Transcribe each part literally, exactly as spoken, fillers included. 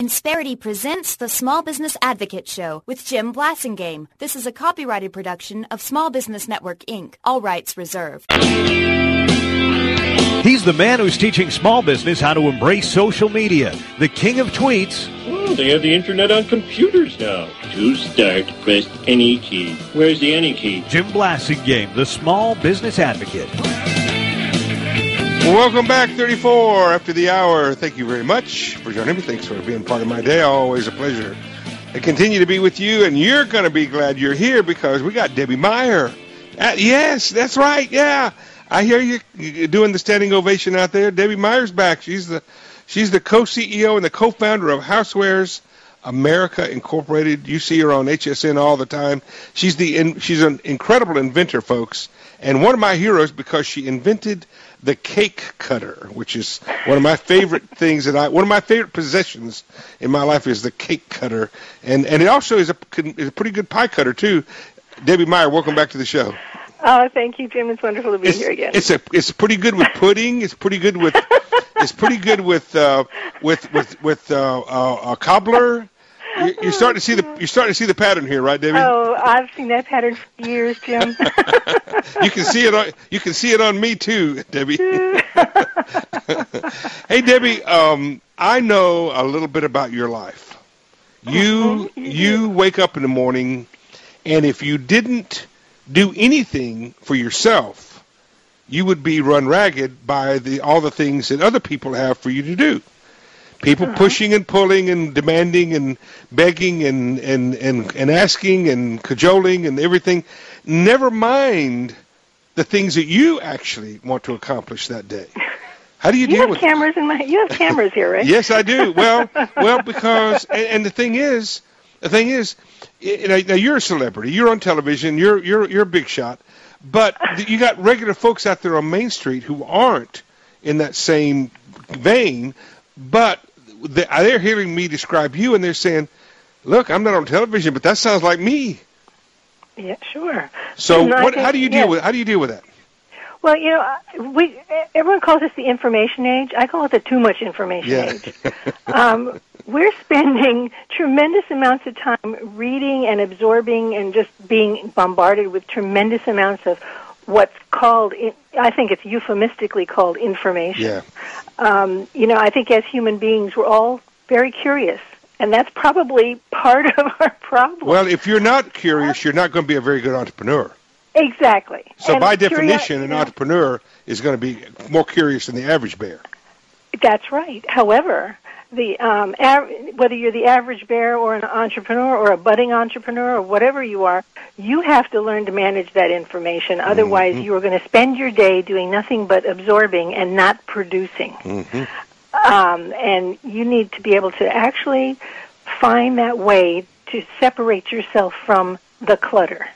Insperity presents the Small Business Advocate Show with Jim Blasingame. This is a copyrighted production of Small Business Network, Incorporated. All rights reserved. He's the man who's teaching small business how to embrace social media. The king of tweets. Oh, they have the internet on computers now. To start, press any key. Where's the any key? Jim Blasingame, the Small Business Advocate. Welcome back, thirty-four after the hour. Thank you very much for joining me. Thanks for being part of my day. Always a pleasure. I continue to be with you, and you're going to be glad you're here because we got Debbie Meyer. Uh, yes, that's right. Yeah, I hear you you're doing the standing ovation out there. Debbie Meyer's back. She's the she's the co-C E O and the co-founder of Housewares America Incorporated. You see her on H S N all the time. She's the in, she's an incredible inventor, folks, and one of my heroes because she invented the cake cutter, which is one of my favorite things that I, one of my favorite possessions in my life is the cake cutter. And and it also is a, is a pretty good pie cutter, too. Debbie Meyer, welcome back to the show. Oh, thank you, Jim. It's wonderful to be it's, here again. It's a, it's pretty good with pudding. It's pretty good with, it's pretty good with, uh, with, with, with, uh, uh, a cobbler. You're, you're starting to see the, you're starting to see the pattern here, right, Debbie? Oh, I've seen that pattern for years, Jim. You can see it on, you can see it on me too, Debbie. Hey, Debbie, um, I know a little bit about your life. You, mm-hmm. you wake up in the morning, and if you didn't do anything for yourself, you would be run ragged by the all the things that other people have for you to do. People uh-huh. pushing and pulling and demanding and begging and, and, and, and asking and cajoling and everything. Never mind the things that you actually want to accomplish that day. How do you, you deal with You have cameras in my you have cameras here, right? Yes, I do. Well, well, because and, and the thing is, the thing is, you know, now you're a celebrity. You're on television. You're you're you're a big shot. But you got regular folks out there on Main Street who aren't in that same vein. But they're hearing me describe you, and they're saying, "Look, I'm not on television, but that sounds like me." Yeah, sure. So, and what? Think, how do you deal yes. with? How do you deal with that? Well, you know, we everyone calls this the information age. I call it the too much information yeah. age. um, we're spending tremendous amounts of time reading and absorbing and just being bombarded with tremendous amounts of what's called, I think it's euphemistically called information. Yeah. Um, you know, I think as human beings, we're all very curious, and that's probably part of our problem. Well, if you're not curious, you're not going to be a very good entrepreneur. Exactly. So and by curio- definition, an you know, entrepreneur is going to be more curious than the average bear. That's right. However, the um, av- whether you're the average bear or an entrepreneur or a budding entrepreneur or whatever you are, you have to learn to manage that information. Otherwise, mm-hmm. you are going to spend your day doing nothing but absorbing and not producing. Mm-hmm. Um, and you need to be able to actually find that way to separate yourself from the clutter.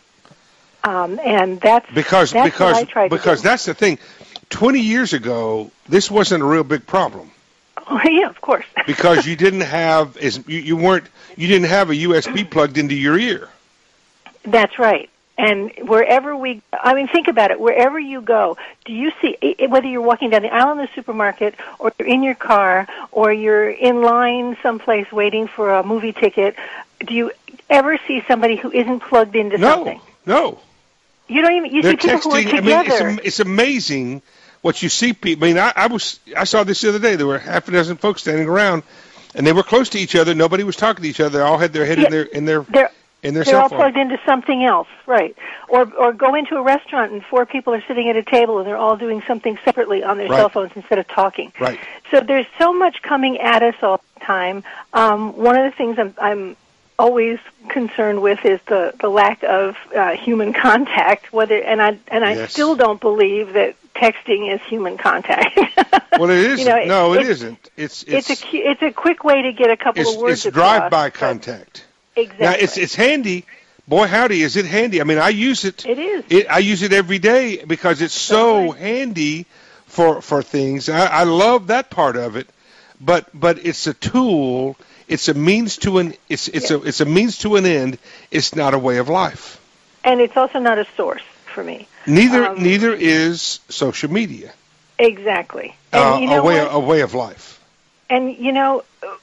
Um, and that's because that's because what I try to because do. that's the thing. Twenty years ago, this wasn't a real big problem. Oh, yeah, of course. Because you didn't have as you, you weren't you didn't have a U S B plugged into your ear. That's right. And wherever we, I mean, think about it. Wherever you go, do you see, whether you're walking down the aisle in the supermarket or you're in your car or you're in line someplace waiting for a movie ticket, do you ever see somebody who isn't plugged into no, something? No, You don't even, you They're see people texting. who are together. I mean, it's, it's amazing what you see people. I mean, I, I was I saw this the other day. There were half a dozen folks standing around, and they were close to each other. Nobody was talking to each other. They all had their head Yeah, in their in their they're, in their they're cell all phone. plugged into something else, right? Or or go into a restaurant and four people are sitting at a table and they're all doing something separately on their Right. cell phones instead of talking. Right. So there's so much coming at us all the time. Um, one of the things I'm, I'm always concerned with is the, the lack of uh, human contact. Whether and I and I Yes. still don't believe that texting is human contact. Well, it isn't. You know, no, it it's, isn't. It's it's it's a cu- it's a quick way to get a couple it's, of words it's across. drive-by but- contact. Exactly. Now it's it's handy. Boy, howdy, is it handy? I mean, I use it. It is. It, I use it every day because it's so Right. handy for for things. I, I love that part of it, but but it's a tool. It's a means to an it's it's Yeah. a it's a means to an end. It's not a way of life. And it's also not a source for me. Neither Um, neither is social media. Exactly. And Uh, you know a way what? a way of life. And, you know,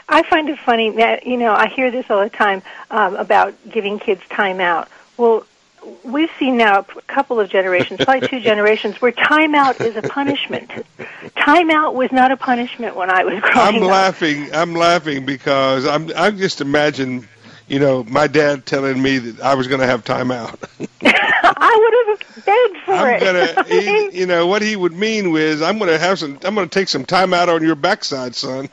I find it funny that, you know, I hear this all the time um, about giving kids time out. Well, we've seen now a couple of generations, probably two generations, where timeout is a punishment. Timeout was not a punishment when I was growing I'm up. laughing. I'm laughing because I'm. I just imagine, you know, my dad telling me that I was going to have timeout. I would have begged for I'm it. gonna, he, you know, what he would mean was, I'm going to have some. I'm going to take some time out on your backside, son.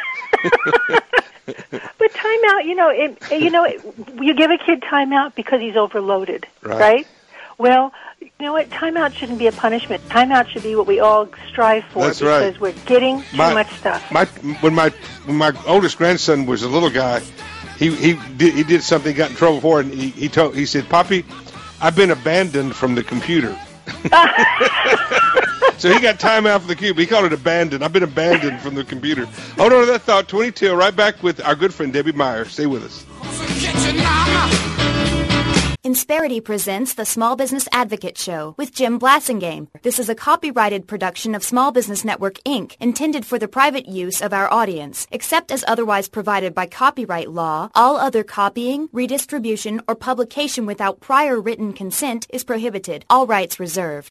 But timeout, you know, it, you know, it, you give a kid timeout because he's overloaded, Right. right? Well, you know what? Timeout shouldn't be a punishment. Timeout should be what we all strive for. That's because right. we're getting too My- much stuff. My when my when my oldest grandson was a little guy, he he did he did something, got in trouble for it, and he he told he said, "Poppy, I've been abandoned from the computer." So he got time out from the computer. He called it abandoned. I've been abandoned from the computer. Hold on to that thought. twenty-two, right back with our good friend Debbie Meyer. Stay with us. Insperity presents the Small Business Advocate Show with Jim Blasingame. This is a copyrighted production of Small Business Network, Incorporated, intended for the private use of our audience. Except as otherwise provided by copyright law, all other copying, redistribution, or publication without prior written consent is prohibited. All rights reserved.